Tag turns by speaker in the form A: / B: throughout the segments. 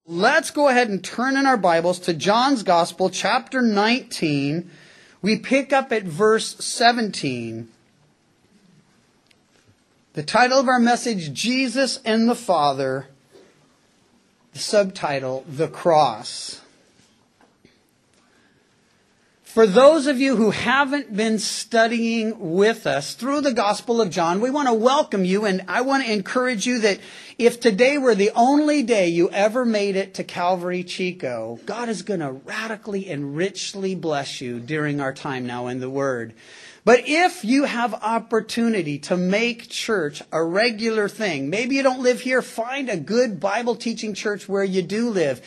A: Let's go ahead and turn in our Bibles to John's Gospel, chapter 19. We pick up at verse 17. The title of our message, Jesus and the Father. The subtitle, The Cross. For those of you who haven't been studying with us through the Gospel of John, we want to welcome you, and I want to encourage you that if today were the only day you ever made it to Calvary Chico, God is going to radically and richly bless you during our time now in the Word. But if you have opportunity to make church a regular thing, maybe you don't live here, find a good Bible teaching church where you do live.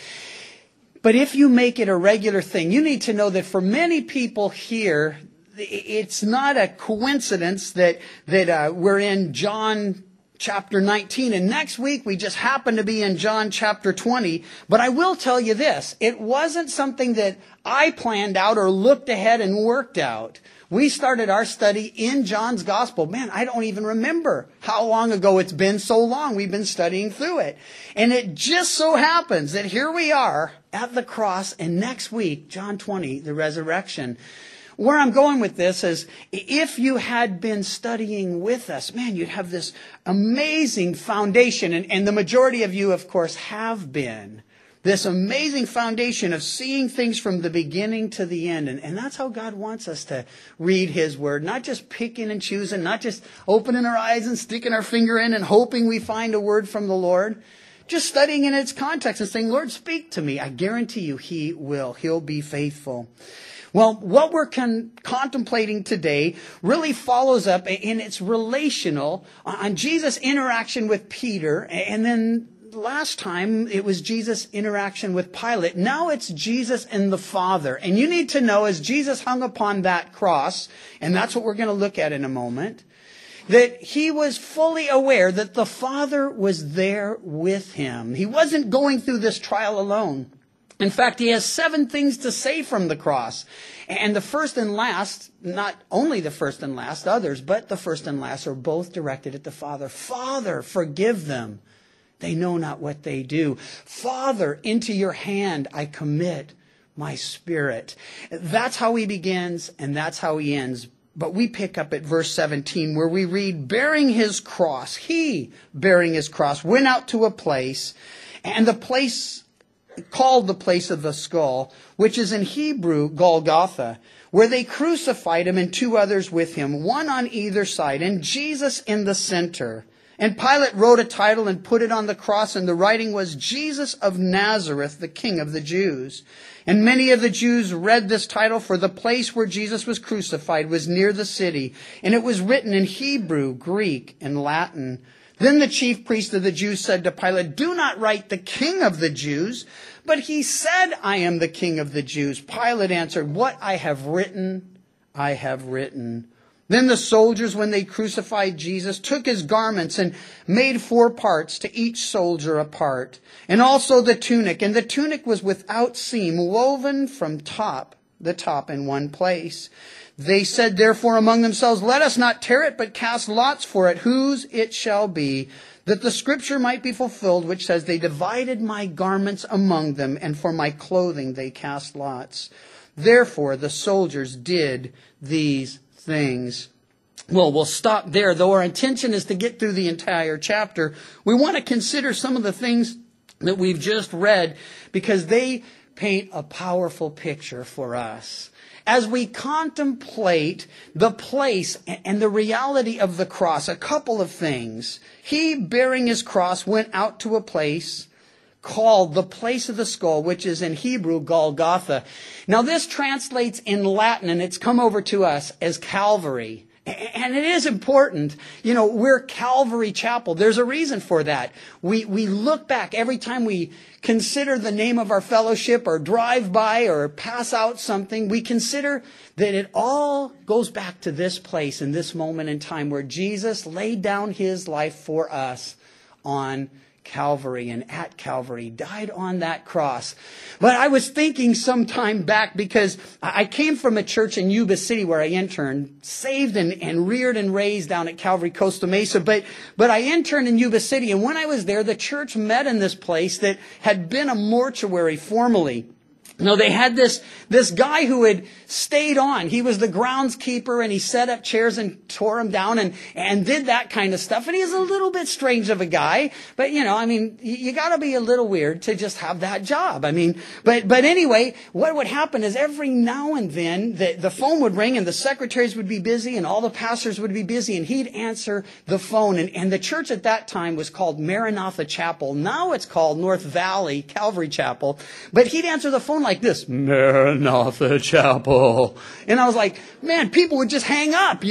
A: But if you make it a regular thing, you need to know that for many people here, it's not a coincidence that we're in John chapter 19. And next week, we just happen to be in John chapter 20. But I will tell you this, it wasn't something that I planned out or looked ahead and worked out. We started our study in John's Gospel. Man, I don't even remember how long ago it's been so long we've been studying through it. And it just so happens that here we are at the cross, and next week, John 20, the resurrection. Where I'm going with this is, if you had been studying with us, man, you'd have this amazing foundation, and the majority of you, of course, have been. This amazing foundation of seeing things from the beginning to the end. And that's how God wants us to read His Word. Not just picking and choosing, not just opening our eyes and sticking our finger in and hoping we find a word from the Lord. Just studying in its context and saying, Lord, speak to me. I guarantee you He will. He'll be faithful. Well, what we're contemplating today really follows up, and it's relational on Jesus' interaction with Peter, and then last time it was Jesus' interaction with Pilate. Now it's Jesus and the Father. And you need to know, as Jesus hung upon that cross, and that's what we're going to look at in a moment, that He was fully aware that the Father was there with Him. He wasn't going through this trial alone. In fact, He has 7 things to say from the cross. And the first and last, not only the first and last, others, but the first and last are both directed at the Father. Father, forgive them. They know not what they do. Father, into your hand I commit my spirit. That's how He begins, and that's how He ends. But we pick up at verse 17 where we read, bearing His cross, He, bearing His cross, went out to a place, and the place called the place of the skull, which is in Hebrew Golgotha, where they crucified Him and 2 others with Him, one on either side, and Jesus in the center. And Pilate wrote a title and put it on the cross, and the writing was, Jesus of Nazareth, the King of the Jews. And many of the Jews read this title, for the place where Jesus was crucified was near the city, and it was written in Hebrew, Greek, and Latin. Then the chief priest of the Jews said to Pilate, do not write the King of the Jews, but he said, I am the King of the Jews. Pilate answered, what I have written, I have written. Then the soldiers, when they crucified Jesus, took His garments and made 4 parts, to each soldier a part, and also the tunic. And the tunic was without seam, woven from the top in one place. They said therefore among themselves, let us not tear it, but cast lots for it, whose it shall be, that the scripture might be fulfilled, which says, they divided my garments among them, and for my clothing they cast lots. Therefore the soldiers did these things. Well, we'll stop there, though our intention is to get through the entire chapter. We want to consider some of the things that we've just read, because they paint a powerful picture for us. As we contemplate the place and the reality of the cross, a couple of things. He, bearing His cross, went out to a place called the place of the skull, which is in Hebrew Golgotha. Now this translates in Latin, and it's come over to us as Calvary. And it is important. You know, we're Calvary Chapel. There's a reason for that. We look back every time we consider the name of our fellowship or drive by or pass out something. We consider that it all goes back to this place and this moment in time where Jesus laid down His life for us on Calvary and at Calvary, died on that cross. But I was thinking some time back, because I came from a church in Yuba City where I interned, saved and reared and raised down at Calvary Costa Mesa. But I interned in Yuba City, and when I was there, the church met in this place that had been a mortuary formerly. No, they had this guy who had stayed on. He was the groundskeeper, and he set up chairs and tore them down and did that kind of stuff. And he's a little bit strange of a guy, but you gotta be a little weird to just have that job. But anyway, what would happen is every now and then the phone would ring and the secretaries would be busy and all the pastors would be busy, and he'd answer the phone. And the church at that time was called Maranatha Chapel. Now it's called North Valley Calvary Chapel. But he'd answer the phone like this, Maranatha Chapel. And I was like, man, people would just hang up,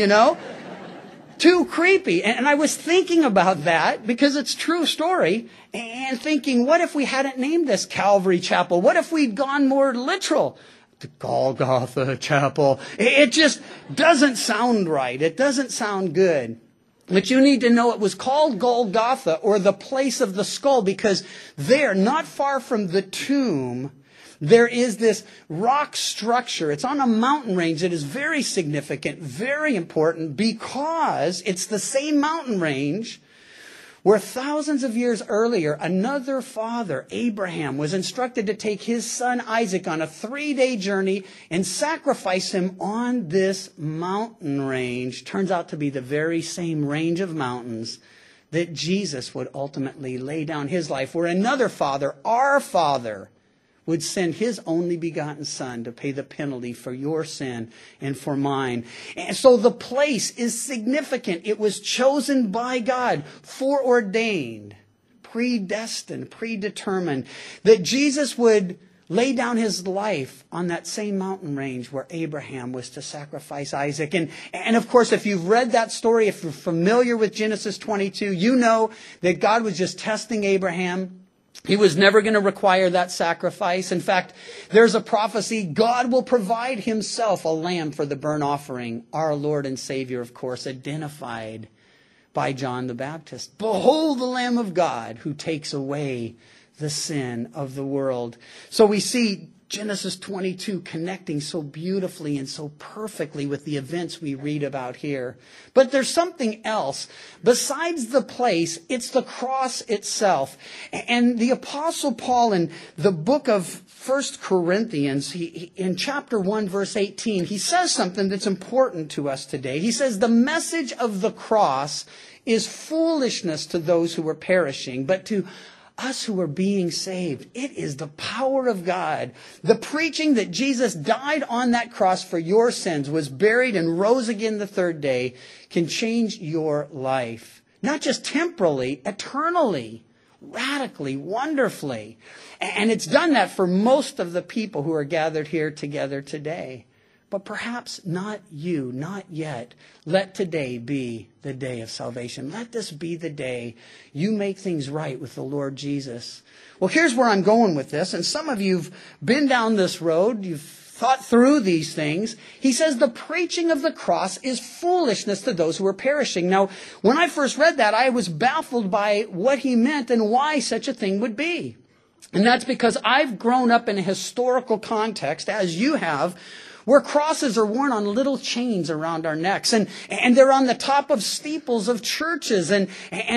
A: Too creepy. And I was thinking about that, because it's a true story, and thinking, what if we hadn't named this Calvary Chapel? What if we'd gone more literal? The Golgotha Chapel. It just doesn't sound right. It doesn't sound good. But you need to know it was called Golgotha, or the place of the skull, because there, not far from the tomb, there is this rock structure. It's on a mountain range that is very significant, very important, because it's the same mountain range where thousands of years earlier, another father, Abraham, was instructed to take his son Isaac on a 3-day journey and sacrifice him on this mountain range. Turns out to be the very same range of mountains that Jesus would ultimately lay down his life, where another father, our Father, would send his only begotten Son to pay the penalty for your sin and for mine. And so the place is significant. It was chosen by God, foreordained, predestined, predetermined, that Jesus would lay down his life on that same mountain range where Abraham was to sacrifice Isaac. And of course, if you've read that story, if you're familiar with Genesis 22, you know that God was just testing Abraham. He was never going to require that sacrifice. In fact, there's a prophecy, God will provide himself a lamb for the burnt offering. Our Lord and Savior, of course, identified by John the Baptist. Behold the Lamb of God who takes away the sin of the world. So we see Genesis 22 connecting so beautifully and so perfectly with the events we read about here. But there's something else. Besides the place, it's the cross itself. And the Apostle Paul, in the book of 1 Corinthians, in chapter 1, verse 18, he says something that's important to us today. He says, the message of the cross is foolishness to those who are perishing, but to us who are being saved, it is the power of God. The preaching that Jesus died on that cross for your sins, was buried and rose again the third day, can change your life. Not just temporally, eternally, radically, wonderfully. And it's done that for most of the people who are gathered here together today. But perhaps not you, not yet. Let today be the day of salvation. Let this be the day you make things right with the Lord Jesus. Well, here's where I'm going with this. And some of you've been down this road. You've thought through these things. He says the preaching of the cross is foolishness to those who are perishing. Now, when I first read that, I was baffled by what he meant and why such a thing would be. And that's because I've grown up in a historical context, as you have, where crosses are worn on little chains around our necks, and they're on the top of steeples of churches, and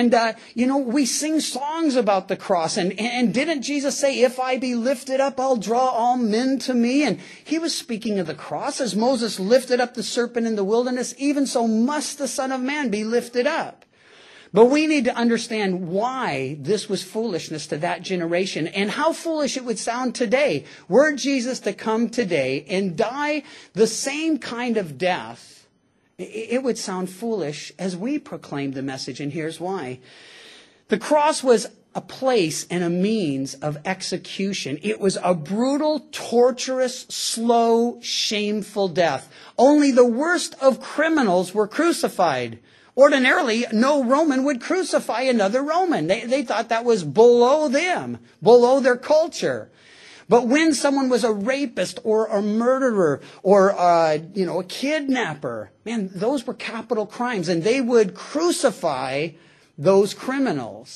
A: we sing songs about the cross, and didn't Jesus say, if I be lifted up, I'll draw all men to me? And he was speaking of the cross. As Moses lifted up the serpent in the wilderness, even so must the Son of Man be lifted up. But we need to understand why this was foolishness to that generation, and how foolish it would sound today. Were Jesus to come today and die the same kind of death, it would sound foolish as we proclaim the message, and here's why. The cross was a place and a means of execution. It was a brutal, torturous, slow, shameful death. Only the worst of criminals were crucified. Ordinarily, no Roman would crucify another Roman. They thought that was below them, below their culture. But when someone was a rapist or a murderer or a kidnapper, man, those were capital crimes, and they would crucify those criminals.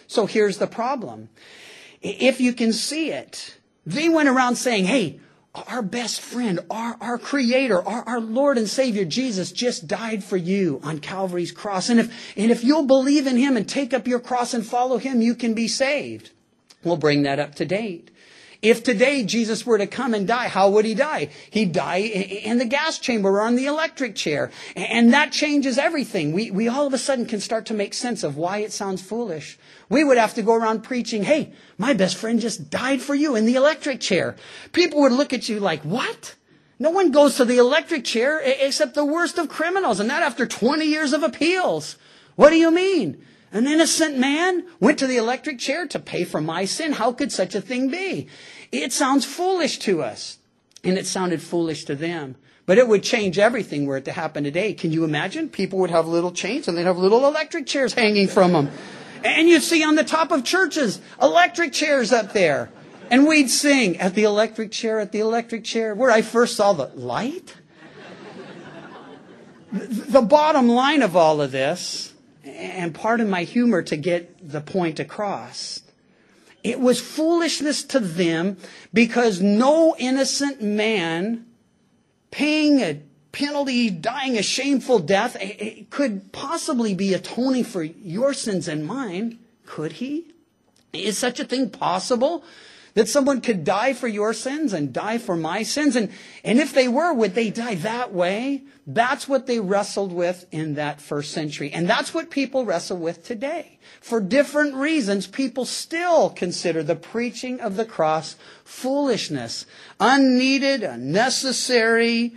A: So here's the problem. If you can see it, they went around saying, hey, our best friend, our Creator, our Lord and Savior, Jesus, just died for you on Calvary's cross. And if you'll believe in Him and take up your cross and follow Him, you can be saved. We'll bring that up to date. If today Jesus were to come and die, how would He die? He'd die in the gas chamber or on the electric chair. And that changes everything. We all of a sudden can start to make sense of why it sounds foolish. We would have to go around preaching, hey, my best friend just died for you in the electric chair. People would look at you like, what? No one goes to the electric chair except the worst of criminals, and that after 20 years of appeals. What do you mean? An innocent man went to the electric chair to pay for my sin? How could such a thing be? It sounds foolish to us, and it sounded foolish to them. But it would change everything were it to happen today. Can you imagine? People would have little chains, and they'd have little electric chairs hanging from them. And you'd see on the top of churches, electric chairs up there. And we'd sing, at the electric chair, where I first saw the light. The bottom line of all of this, and pardon my humor to get the point across, it was foolishness to them because no innocent man paying a penalty, dying a shameful death, could possibly be atoning for your sins and mine. Could he? Is such a thing possible? That someone could die for your sins and die for my sins? And if they were, would they die that way? That's what they wrestled with in that first century. And that's what people wrestle with today. For different reasons, people still consider the preaching of the cross foolishness, unneeded, unnecessary,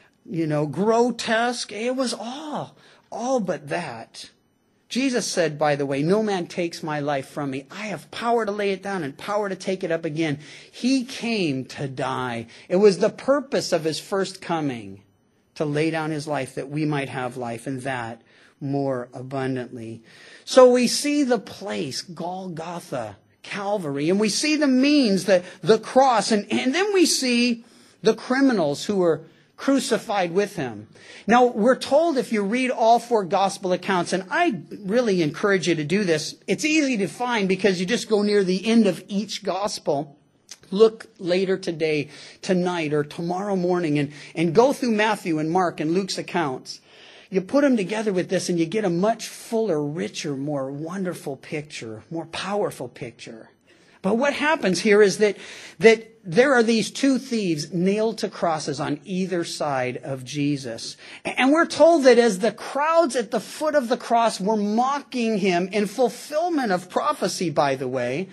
A: grotesque. It was all but that. Jesus said, by the way, no man takes my life from me. I have power to lay it down and power to take it up again. He came to die. It was the purpose of His first coming to lay down His life that we might have life, and that more abundantly. So we see the place, Golgotha, Calvary, and we see the means, the cross, and then we see the criminals who were crucified with Him. Now, we're told if you read all four gospel accounts, and I really encourage you to do this, it's easy to find because you just go near the end of each gospel. Look later today, tonight, or tomorrow morning, and go through Matthew and Mark and Luke's accounts. You put them together with this and you get a much fuller, richer, more wonderful picture, more powerful picture. But what happens here is that there are these two thieves nailed to crosses on either side of Jesus. And we're told that as the crowds at the foot of the cross were mocking Him in fulfillment of prophecy, by the way,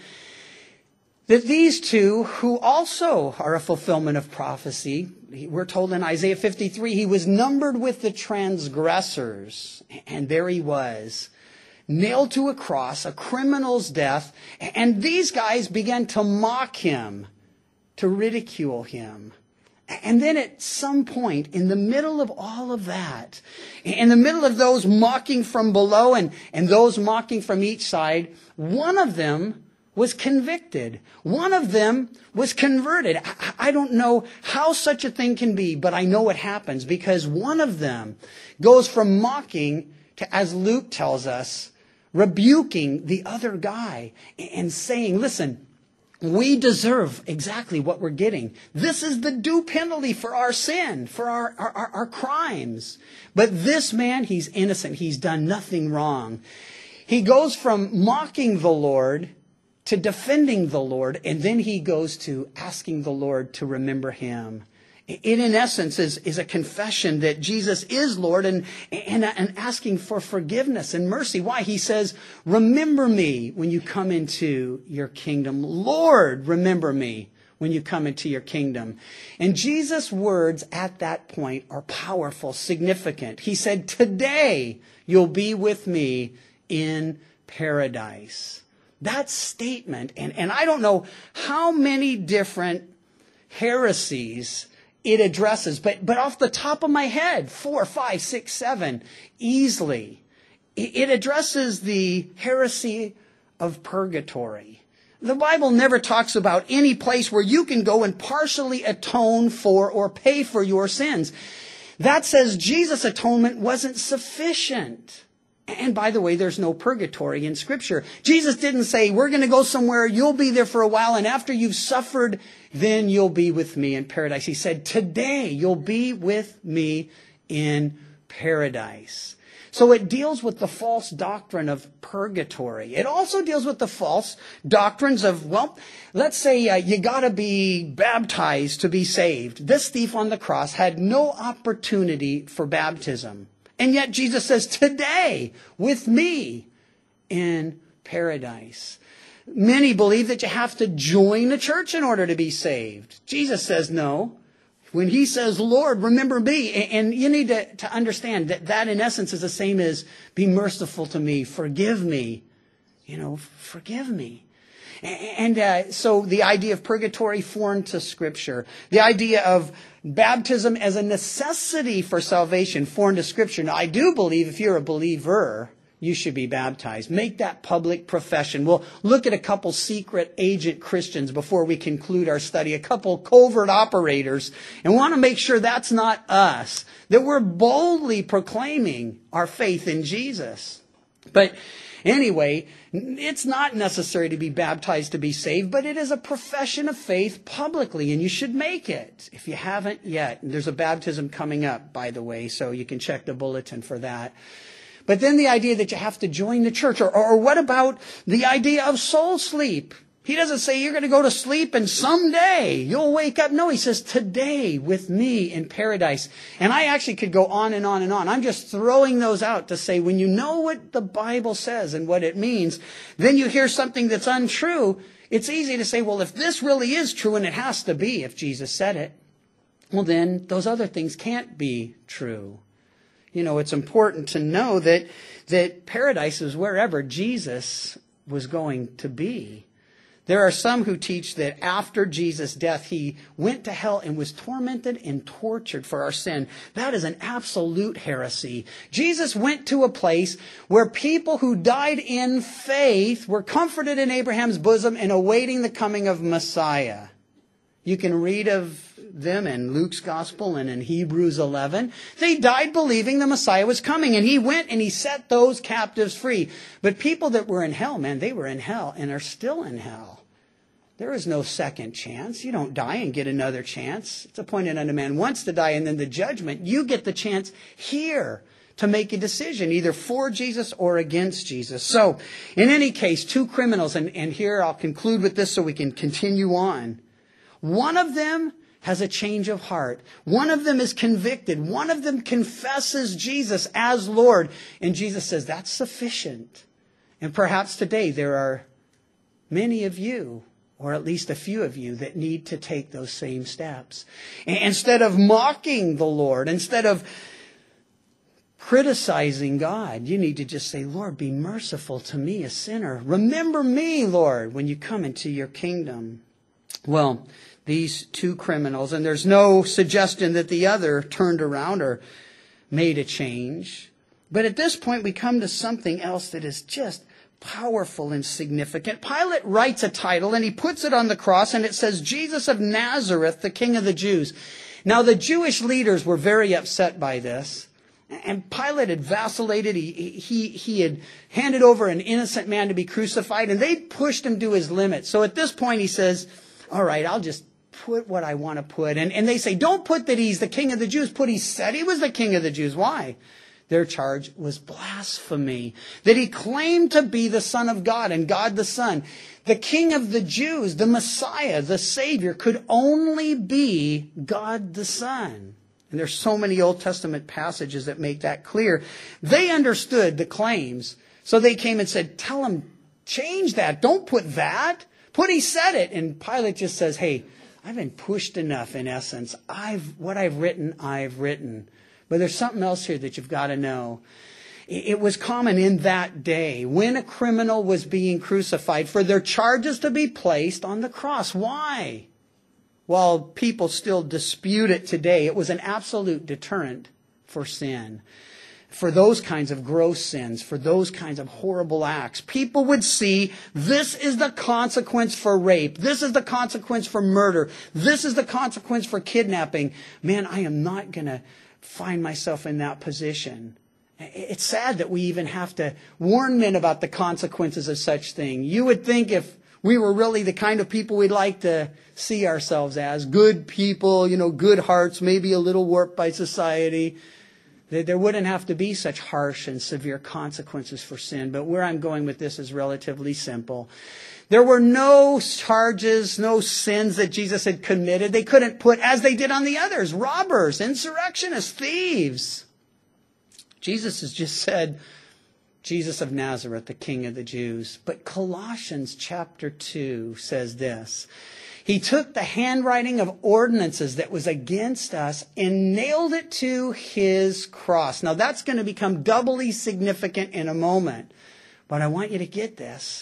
A: that these two, who also are a fulfillment of prophecy, we're told in Isaiah 53, He was numbered with the transgressors. And there He was, nailed to a cross, a criminal's death. And these guys began to mock Him, to ridicule Him. And then at some point, in the middle of all of that, in the middle of those mocking from below and those mocking from each side, one of them was convicted. One of them was converted. I don't know how such a thing can be, but I know it happens because one of them goes from mocking to, as Luke tells us, rebuking the other guy and saying, listen, we deserve exactly what we're getting. This is the due penalty for our sin, for our crimes. But this man, he's innocent. He's done nothing wrong. He goes from mocking the Lord to defending the Lord, and then he goes to asking the Lord to remember him. It, in essence, is a confession that Jesus is Lord and asking for forgiveness and mercy. Why? He says, remember me when you come into your kingdom. Lord, remember me when you come into your kingdom. And Jesus' words at that point are powerful, significant. He said, today you'll be with me in paradise. That statement, and I don't know how many different heresies it addresses, but off the top of my head, 4, 5, 6, 7, easily. It addresses the heresy of purgatory. The Bible never talks about any place where you can go and partially atone for or pay for your sins. That says Jesus' atonement wasn't sufficient. And by the way, there's no purgatory in Scripture. Jesus didn't say, we're going to go somewhere, you'll be there for a while, and after you've suffered, then you'll be with me in paradise. He said, today you'll be with me in paradise. So it deals with the false doctrine of purgatory. It also deals with the false doctrines of, well, let's say you got to be baptized to be saved. This thief on the cross had no opportunity for baptism. And yet Jesus says, today, with me in paradise. Many believe that you have to join a church in order to be saved. Jesus says no. When he says, Lord, remember me, and you need to understand that in essence is the same as be merciful to me, forgive me, forgive me. And so the idea of purgatory foreign to Scripture. The idea of baptism as a necessity for salvation foreign to Scripture. Now, I do believe if you're a believer, you should be baptized. Make that public profession. We'll look at a couple secret agent Christians before we conclude our study, a couple covert operators, and want to make sure that's not us, that we're boldly proclaiming our faith in Jesus. But anyway, it's not necessary to be baptized to be saved, but it is a profession of faith publicly, and you should make it if you haven't yet. And there's a baptism coming up, by the way, so you can check the bulletin for that. But then the idea that you have to join the church, or what about the idea of soul sleep? He doesn't say you're going to go to sleep and someday you'll wake up. No, he says today with me in paradise. And I actually could go on and on and on. I'm just throwing those out to say when you know what the Bible says and what it means, then you hear something that's untrue. It's easy to say, well, if this really is true, and it has to be if Jesus said it, well, then those other things can't be true. It's important to know that paradise is wherever Jesus was going to be. There are some who teach that after Jesus' death, he went to hell and was tormented and tortured for our sin. That is an absolute heresy. Jesus went to a place where people who died in faith were comforted in Abraham's bosom and awaiting the coming of Messiah. You can read of them in Luke's gospel and in Hebrews 11. They died believing the Messiah was coming, and he went and he set those captives free. But people that were in hell, man, they were in hell and are still in hell. There is no second chance. You don't die and get another chance. It's appointed unto man once to die, and then the judgment. You get the chance here to make a decision, either for Jesus or against Jesus. So, in any case, two criminals, and here I'll conclude with this so we can continue on. One of them has a change of heart. One of them is convicted. One of them confesses Jesus as Lord. And Jesus says, that's sufficient. And perhaps today there are many of you, or at least a few of you, that need to take those same steps. Instead of mocking the Lord, instead of criticizing God, you need to just say, Lord, be merciful to me, a sinner. Remember me, Lord, when you come into your kingdom. Well, these two criminals, and there's no suggestion that the other turned around or made a change. But at this point, we come to something else that is just powerful and significant. Pilate writes a title, and he puts it on the cross, and it says, Jesus of Nazareth, the King of the Jews. Now, the Jewish leaders were very upset by this. And Pilate had vacillated. He had handed over an innocent man to be crucified, and they pushed him to his limit. So at this point, he says, all right, I'll just put what I want to put. And they say, don't put that he's the King of the Jews. Put he said he was the King of the Jews. Why? Their charge was blasphemy. That he claimed to be the Son of God and God the Son. The King of the Jews, the Messiah, the Savior, could only be God the Son. And there's so many Old Testament passages that make that clear. They understood the claims. So they came and said, tell him, change that. Don't put that. Put he said it. And Pilate just says, hey, I've been pushed enough in essence. What I've written. But there's something else here that you've got to know. It was common in that day when a criminal was being crucified for their charges to be placed on the cross. Why? While people still dispute it today, it was an absolute deterrent for sin. For those kinds of gross sins, for those kinds of horrible acts. People would see this is the consequence for rape. This is the consequence for murder. This is the consequence for kidnapping. Man, I am not going to find myself in that position. It's sad that we even have to warn men about the consequences of such thing. You would think if we were really the kind of people we'd like to see ourselves as, good people, good hearts, maybe a little warped by society, that there wouldn't have to be such harsh and severe consequences for sin. But where I'm going with this is relatively simple. There were no charges, no sins that Jesus had committed. They couldn't put, as they did on the others, robbers, insurrectionists, thieves. Jesus has just said, Jesus of Nazareth, the King of the Jews. But Colossians chapter 2 says this. He took the handwriting of ordinances that was against us and nailed it to his cross. Now that's going to become doubly significant in a moment. But I want you to get this.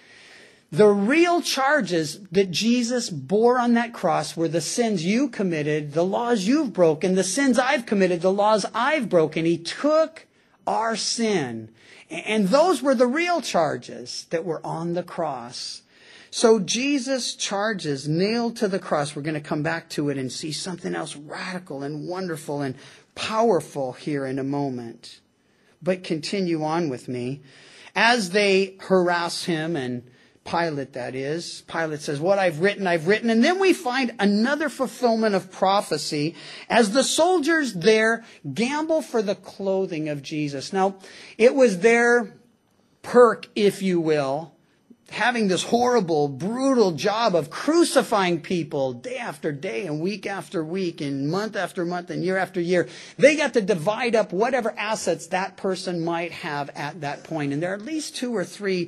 A: The real charges that Jesus bore on that cross were the sins you committed, the laws you've broken, the sins I've committed, the laws I've broken. He took our sin. And those were the real charges that were on the cross. So Jesus' charges nailed to the cross, we're going to come back to it and see something else radical and wonderful and powerful here in a moment. But continue on with me. As they harass him, and Pilate, that is. Pilate says, what I've written, I've written. And then we find another fulfillment of prophecy as the soldiers there gamble for the clothing of Jesus. Now, it was their perk, if you will, having this horrible, brutal job of crucifying people day after day and week after week and month after month and year after year. They got to divide up whatever assets that person might have at that point. And there are at least 2 or 3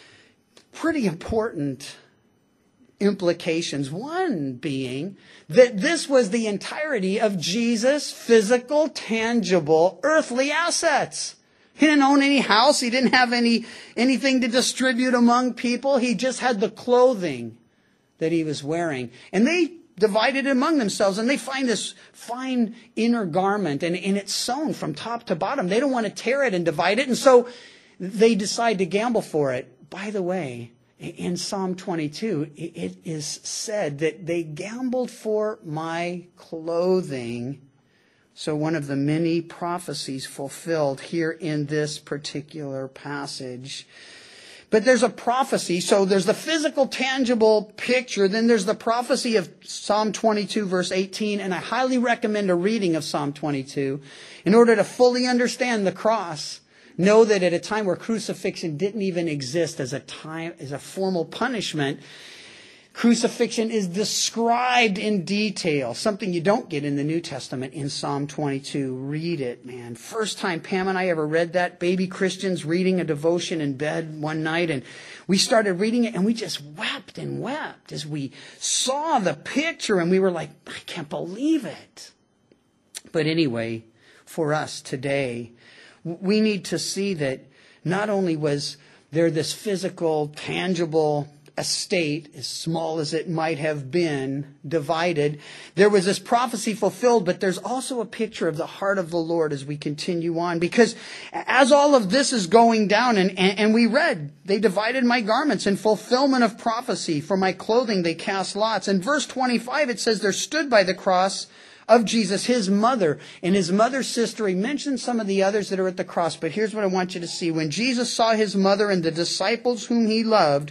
A: pretty important implications. One being that this was the entirety of Jesus' physical, tangible, earthly assets. He didn't own any house. He didn't have anything to distribute among people. He just had the clothing that he was wearing. And they divided it among themselves, and they find this fine inner garment, and it's sewn from top to bottom. They don't want to tear it and divide it, and so they decide to gamble for it. By the way, in Psalm 22, it is said that they gambled for my clothing. So one of the many prophecies fulfilled here in this particular passage. But there's a prophecy. So there's the physical, tangible picture. Then there's the prophecy of Psalm 22, verse 18. And I highly recommend a reading of Psalm 22 in order to fully understand the cross. Know that at a time where crucifixion didn't even exist as a formal punishment, crucifixion is described in detail. Something you don't get in the New Testament in Psalm 22. Read it, man. First time Pam and I ever read that, baby Christians reading a devotion in bed one night, and we started reading it and we just wept and wept as we saw the picture, and we were like, I can't believe it. But anyway, for us today, we need to see that not only was there this physical, tangible estate, as small as it might have been, divided, there was this prophecy fulfilled, but there's also a picture of the heart of the Lord as we continue on. Because as all of this is going down, and we read, they divided my garments in fulfillment of prophecy. For my clothing they cast lots. In verse 25 it says, there stood by the cross of Jesus, his mother and his mother's sister. He mentioned some of the others that are at the cross, but here's what I want you to see. When Jesus saw his mother and the disciples whom he loved,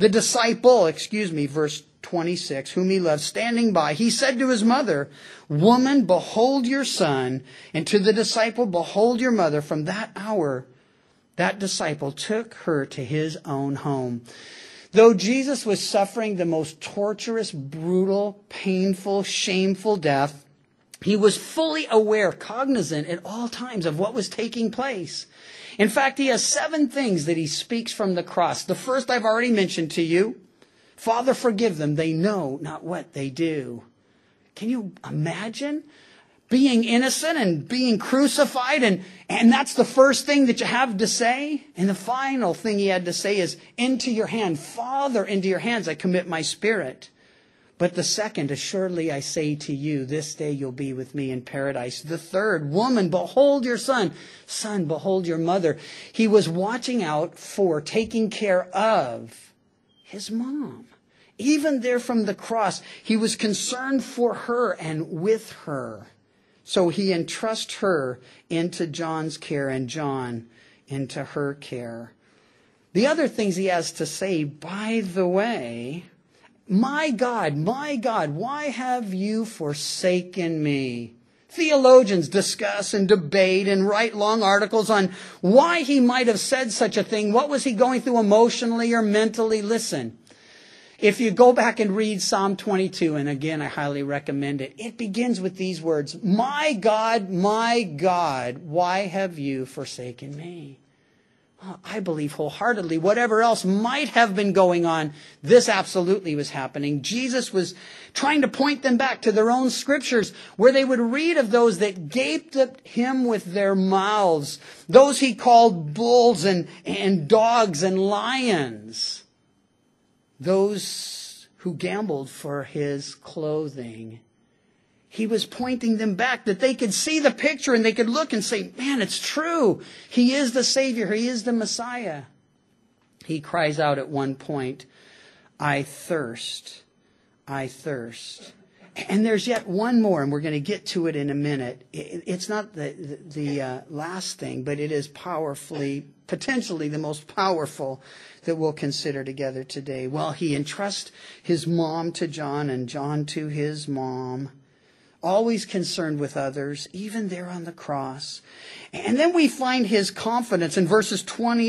A: verse 26, whom he loved, standing by, he said to his mother, woman, behold your son, and to the disciple, behold your mother. From that hour, that disciple took her to his own home. Though Jesus was suffering the most torturous, brutal, painful, shameful death, he was fully aware, cognizant at all times of what was taking place. In fact, he has 7 things that he speaks from the cross. The first I've already mentioned to you. Father, forgive them. They know not what they do. Can you imagine being innocent and being crucified? And that's the first thing that you have to say. And the final thing he had to say is, into your hand, Father, into your hands I commit my spirit. But the second, assuredly I say to you, this day you'll be with me in paradise. The third, woman, behold your son. Son, behold your mother. He was watching out for, taking care of his mom. Even there from the cross, he was concerned for her and with her. So he entrusts her into John's care and John into her care. The other things he has to say, by the way, my God, why have you forsaken me? Theologians discuss and debate and write long articles on why he might have said such a thing. What was he going through emotionally or mentally? Listen, if you go back and read Psalm 22, and again, I highly recommend it, it begins with these words, my God, why have you forsaken me? I believe wholeheartedly, whatever else might have been going on, this absolutely was happening. Jesus was trying to point them back to their own scriptures where they would read of those that gaped at him with their mouths, those he called bulls and dogs and lions, those who gambled for his clothing. He was pointing them back that they could see the picture and they could look and say, man, it's true. He is the Savior. He is the Messiah. He cries out at one point, I thirst. I thirst. And there's yet one more, and we're going to get to it in a minute. It's not the last thing, but it is potentially the most powerful that we'll consider together today. Well, he entrusts his mom to John and John to his mom. Always concerned with others, even there on the cross. And then we find his confidence in verses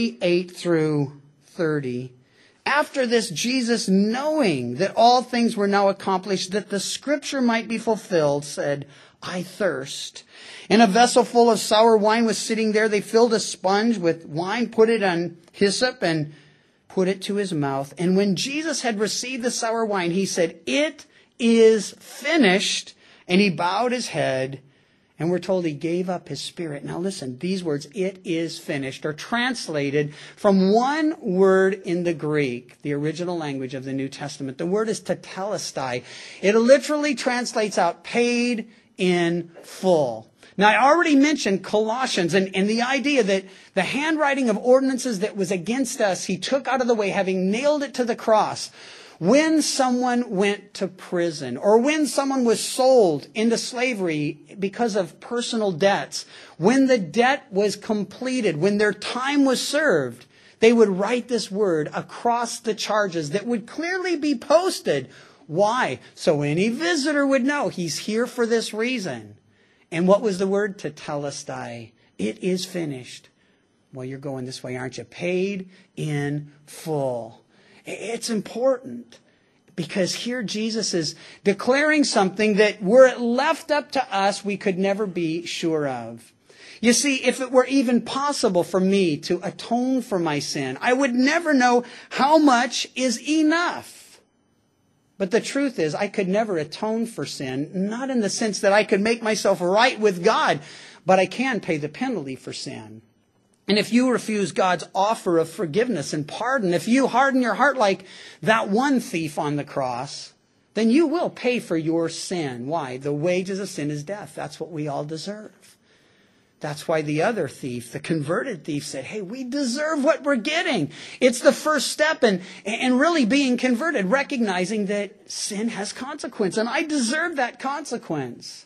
A: 28 through 30. After this, Jesus, knowing that all things were now accomplished, that the scripture might be fulfilled, said, I thirst. And a vessel full of sour wine was sitting there. They filled a sponge with wine, put it on hyssop, and put it to his mouth. And when Jesus had received the sour wine, he said, it is finished. And he bowed his head, and we're told he gave up his spirit. Now listen, these words, it is finished, are translated from one word in the Greek, the original language of the New Testament. The word is tetelestai. It literally translates out paid in full. Now, I already mentioned Colossians and the idea that the handwriting of ordinances that was against us, he took out of the way, having nailed it to the cross. When someone went to prison or when someone was sold into slavery because of personal debts, when the debt was completed, when their time was served, they would write this word across the charges that would clearly be posted. Why? So any visitor would know he's here for this reason. And what was the word? Tetelestai. It is finished. Well, you're going this way, aren't you? Paid in full. It's important because here Jesus is declaring something that were it left up to us, we could never be sure of. You see, if it were even possible for me to atone for my sin, I would never know how much is enough. But the truth is, I could never atone for sin, not in the sense that I could make myself right with God, but I can pay the penalty for sin. And if you refuse God's offer of forgiveness and pardon, if you harden your heart like that one thief on the cross, then you will pay for your sin. Why? The wages of sin is death. That's what we all deserve. That's why the other thief, the converted thief, said, hey, we deserve what we're getting. It's the first step in really being converted, recognizing that sin has consequence, and I deserve that consequence.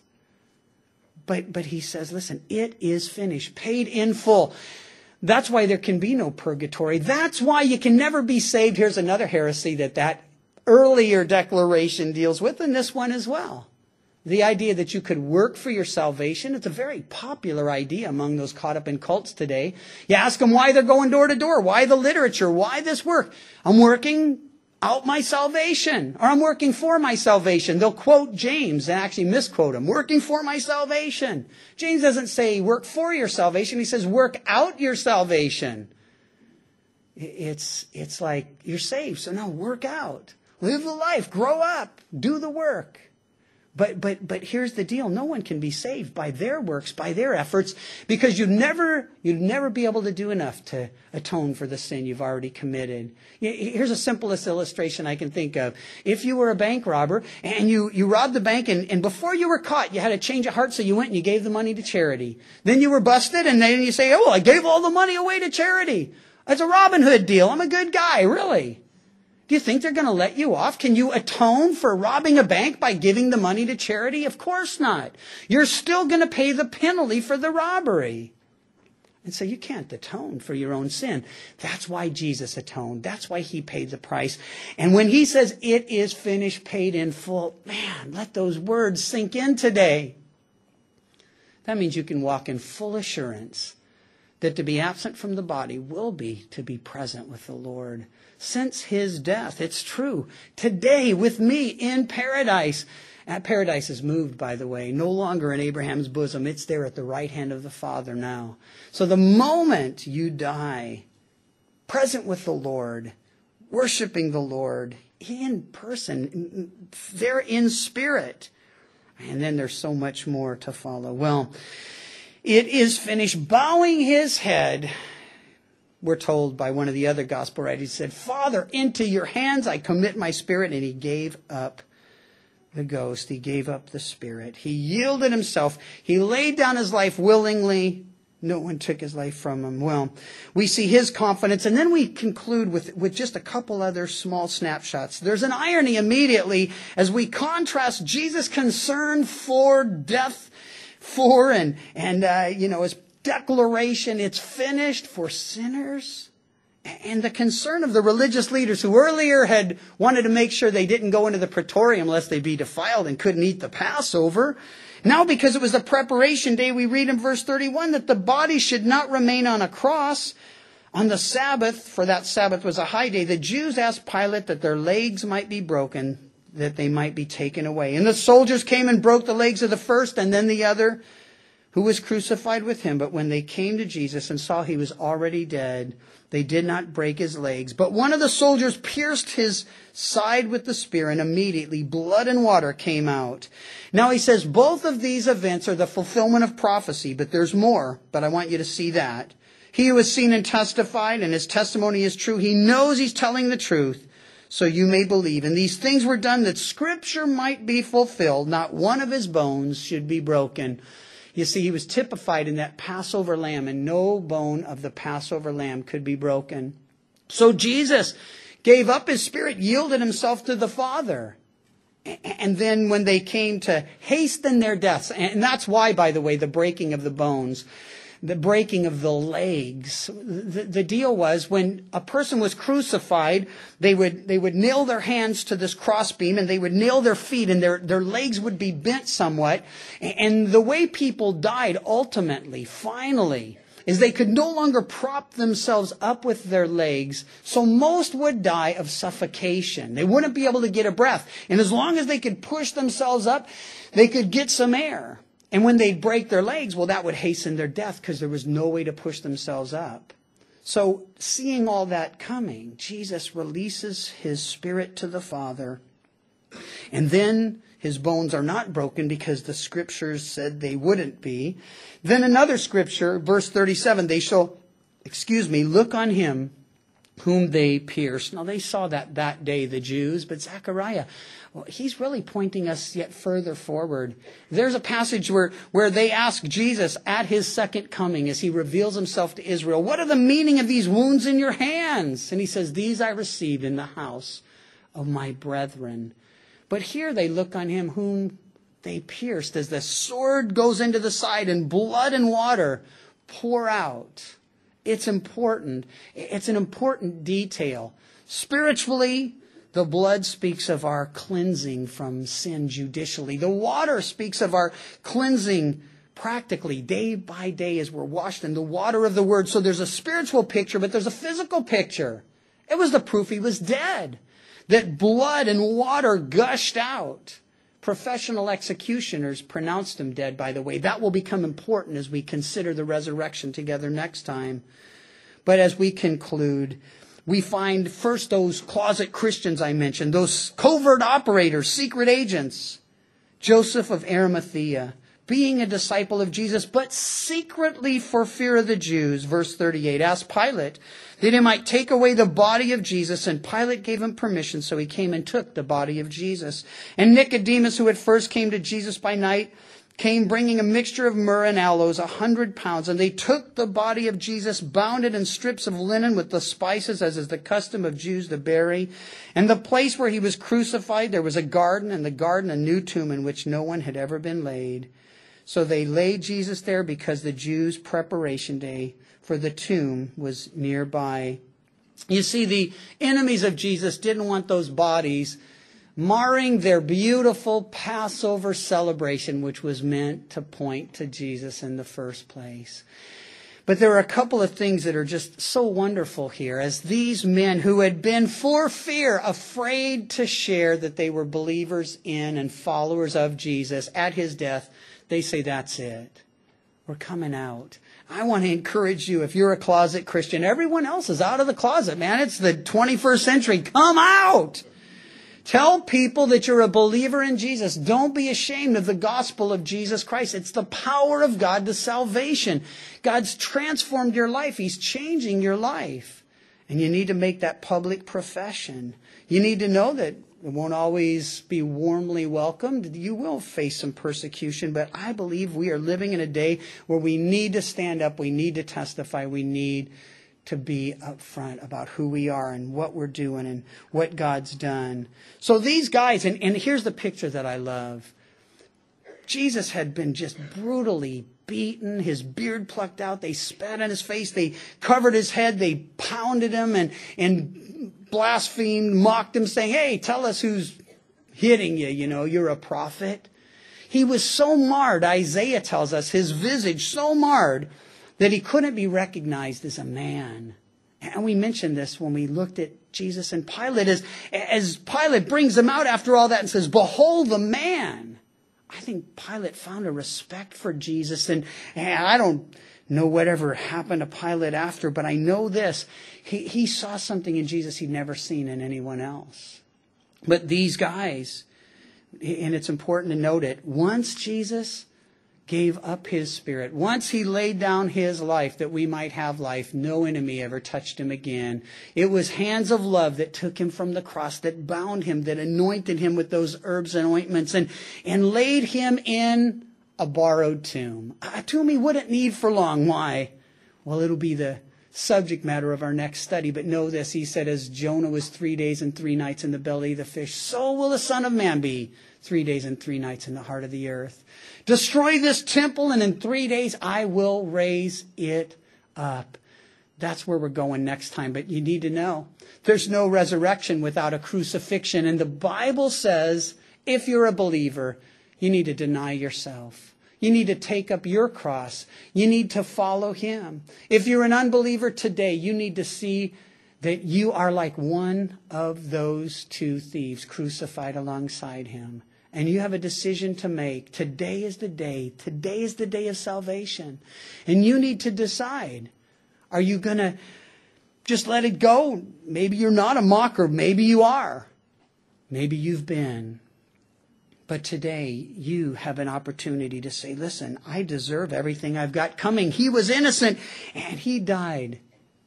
A: But he says, listen, it is finished, paid in full. That's why there can be no purgatory. That's why you can never be saved. Here's another heresy that earlier declaration deals with, and this one as well. The idea that you could work for your salvation. It's a very popular idea among those caught up in cults today. You ask them why they're going door to door. Why the literature? Why this work? I'm working out my salvation, or I'm working for my salvation. They'll quote James and actually misquote him. Working for my salvation. James doesn't say work for your salvation. He says work out your salvation. It's like you're saved, so now work out. Live the life. Grow up. Do the work. But here's the deal. No one can be saved by their works, by their efforts, because you'd never be able to do enough to atone for the sin you've already committed. Here's the simplest illustration I can think of. If you were a bank robber and you robbed the bank and before you were caught, you had a change of heart, so you went and you gave the money to charity. Then you were busted and then you say, oh, I gave all the money away to charity. It's a Robin Hood deal. I'm a good guy, really. Do you think they're going to let you off? Can you atone for robbing a bank by giving the money to charity? Of course not. You're still going to pay the penalty for the robbery. And so you can't atone for your own sin. That's why Jesus atoned. That's why he paid the price. And when he says, it is finished, paid in full, man, let those words sink in today. That means you can walk in full assurance that to be absent from the body will be to be present with the Lord. Since his death, it's true. Today with me in paradise. Paradise is moved, by the way, no longer in Abraham's bosom. It's there at the right hand of the Father now. So the moment you die, present with the Lord, worshiping the Lord in person, there in spirit. And then there's so much more to follow. Well, it is finished. Bowing his head, we're told by one of the other gospel writers, he said, Father, into your hands I commit my spirit. And he gave up the ghost. He gave up the spirit. He yielded himself. He laid down his life willingly. No one took his life from him. Well, we see his confidence. And then we conclude with just a couple other small snapshots. There's an irony immediately as we contrast Jesus' concern for death, his declaration, it's finished for sinners. And the concern of the religious leaders who earlier had wanted to make sure they didn't go into the praetorium lest they be defiled and couldn't eat the Passover. Now, because it was the preparation day, we read in verse 31 that the body should not remain on a cross on the Sabbath, for that Sabbath was a high day. The Jews asked Pilate that their legs might be broken, that they might be taken away. And the soldiers came and broke the legs of the first and then the other, who was crucified with him. But when they came to Jesus and saw he was already dead, they did not break his legs. But one of the soldiers pierced his side with the spear, and immediately blood and water came out. Now he says both of these events are the fulfillment of prophecy, but there's more. But I want you to see that. He who has seen and testified, and his testimony is true, he knows he's telling the truth, so you may believe. And these things were done that Scripture might be fulfilled. Not one of his bones should be broken. You see, he was typified in that Passover lamb, and no bone of the Passover lamb could be broken. So Jesus gave up his spirit, yielded himself to the Father. And then when they came to hasten their deaths, and that's why, by the way, the breaking of the bones, the breaking of the legs. The deal was when a person was crucified, they would nail their hands to this crossbeam and they would nail their feet and their legs would be bent somewhat. And the way people died ultimately, finally, is they could no longer prop themselves up with their legs. So most would die of suffocation. They wouldn't be able to get a breath. And as long as they could push themselves up, they could get some air. And when they'd break their legs, well, that would hasten their death because there was no way to push themselves up. So seeing all that coming, Jesus releases his spirit to the Father. And then his bones are not broken because the Scriptures said they wouldn't be. Then another scripture, verse 37, they shall, look on him whom they pierced. Now they saw that day, the Jews, but Zechariah, well, he's really pointing us yet further forward. There's a passage where they ask Jesus at his second coming as he reveals himself to Israel, what are the meaning of these wounds in your hands? And he says, these I received in the house of my brethren. But here they look on him whom they pierced as the sword goes into the side and blood and water pour out. It's important. It's an important detail. Spiritually, the blood speaks of our cleansing from sin judicially. The water speaks of our cleansing practically, day by day, as we're washed in the water of the Word. So there's a spiritual picture, but there's a physical picture. It was the proof he was dead. That blood and water gushed out. Professional executioners pronounced him dead, by the way. That will become important as we consider the resurrection together next time. But as we conclude, we find first those closet Christians I mentioned, those covert operators, secret agents. Joseph of Arimathea, being a disciple of Jesus, but secretly for fear of the Jews. Verse 38, asked Pilate that he might take away the body of Jesus, and Pilate gave him permission, so he came and took the body of Jesus. And Nicodemus, who at first came to Jesus by night, came bringing a mixture of myrrh and aloes, 100 pounds. And they took the body of Jesus, bound it in strips of linen with the spices, as is the custom of Jews to bury. And the place where he was crucified, there was a garden, and the garden a new tomb in which no one had ever been laid. So they laid Jesus there because the Jews' preparation day for the tomb was nearby. You see, the enemies of Jesus didn't want those bodies marring their beautiful Passover celebration, which was meant to point to Jesus in the first place. But there are a couple of things that are just so wonderful here, as these men who had been for fear afraid to share that they were believers in and followers of Jesus at his death, they say, that's it. We're coming out. I want to encourage you, if you're a closet Christian, everyone else is out of the closet, man. It's the 21st century. Come out. Tell people that you're a believer in Jesus. Don't be ashamed of the gospel of Jesus Christ. It's the power of God to salvation. God's transformed your life. He's changing your life. And you need to make that public profession. You need to know that it won't always be warmly welcomed. You will face some persecution, but I believe we are living in a day where we need to stand up. We need to testify. We need to be upfront about who we are and what we're doing and what God's done. So these guys, and here's the picture that I love. Jesus had been just brutally beaten, his beard plucked out, they spat on his face, they covered his head, they pounded him and blasphemed, mocked him, saying, hey, tell us who's hitting you, you're a prophet. He was so marred, Isaiah tells us, his visage so marred, that he couldn't be recognized as a man. And we mentioned this when we looked at Jesus and Pilate. As Pilate brings him out after all that and says, behold the man. I think Pilate found a respect for Jesus. And I don't know whatever happened to Pilate after, but I know this. He saw something in Jesus he'd never seen in anyone else. But these guys, and it's important to note it, once Jesus gave up his spirit, once he laid down his life that we might have life, no enemy ever touched him again. It was hands of love that took him from the cross, that bound him, that anointed him with those herbs and ointments, and laid him in a borrowed tomb. A tomb he wouldn't need for long. Why? Well, it'll be the subject matter of our next study. But know this, he said, as Jonah was 3 days and 3 nights in the belly of the fish, so will the Son of Man be 3 days and 3 nights in the heart of the earth. Destroy this temple, and in 3 days I will raise it up. That's where we're going next time. But you need to know, there's no resurrection without a crucifixion. And the Bible says, if you're a believer, you need to deny yourself. You need to take up your cross. You need to follow him. If you're an unbeliever today, you need to see that you are like one of those two thieves crucified alongside him. And you have a decision to make. Today is the day. Today is the day of salvation. And you need to decide. Are you going to just let it go? Maybe you're not a mocker. Maybe you are. Maybe you've been. But today you have an opportunity to say, listen, I deserve everything I've got coming. He was innocent and he died.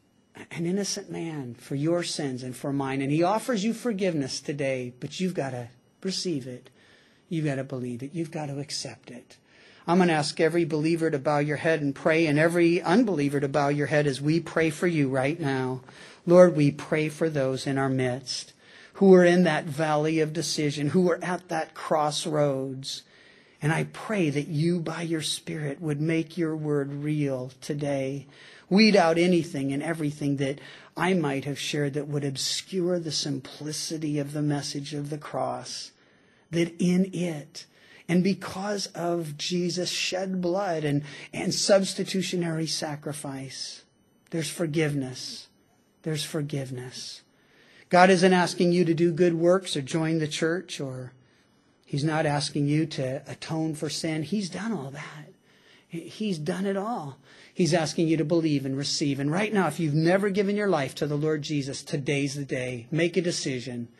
A: An innocent man for your sins and for mine. And he offers you forgiveness today, but you've got to receive it. You've got to believe it. You've got to accept it. I'm going to ask every believer to bow your head and pray, and every unbeliever to bow your head as we pray for you right now. Lord, we pray for those in our midst who are in that valley of decision, who are at that crossroads. And I pray that you, by your Spirit, would make your word real today. Weed out anything and everything that I might have shared that would obscure the simplicity of the message of the cross. That in it, and because of Jesus' shed blood and substitutionary sacrifice, there's forgiveness. There's forgiveness. God isn't asking you to do good works or join the church, or he's not asking you to atone for sin. He's done all that. He's done it all. He's asking you to believe and receive. And right now, if you've never given your life to the Lord Jesus, today's the day. Make a decision.